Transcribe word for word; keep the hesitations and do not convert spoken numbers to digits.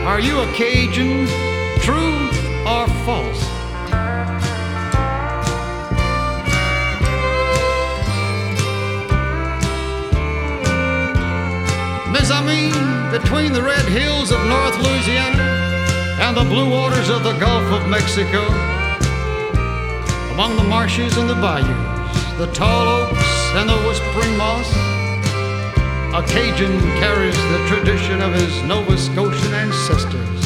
Are you a Cajun, true or false? Mes amis, between the red hills of North Louisiana and the blue waters of the Gulf of Mexico, among the marshes and the bayous, the tall oaks and the whispering moss, a Cajun carries the tradition of his Nova Scotian ancestors.